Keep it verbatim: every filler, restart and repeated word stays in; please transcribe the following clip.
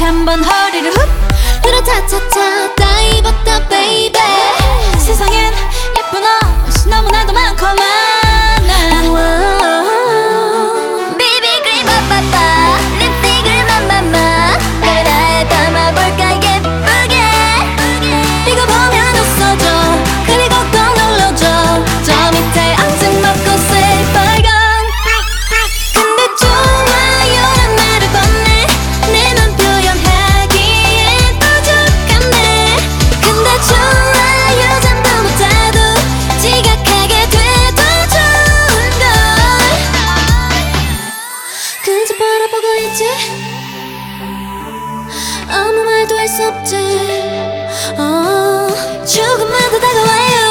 한번 허리를 훅 들어 차차차 다 입었다 baby. 세상엔 예쁜 옷이 너무나도 많고 많아. 비비크림 빠빠빠 립스틱을 맘맘마 카메라에 담아볼까 예쁘게. 이거 보면 웃어줘 그리고 꼭 눌러줘 저 밑에 앙증 먹고 say 빨간. 근데 좋아요란 말을 건네 내 맘 표현하기엔 부족하네. 근데 좋아요 잠도 못 자도 지각하게 돼도 좋은걸. 그저 바라보고 있지 아무 말도 할 수 없지. 어, 조금만 더 다가와요.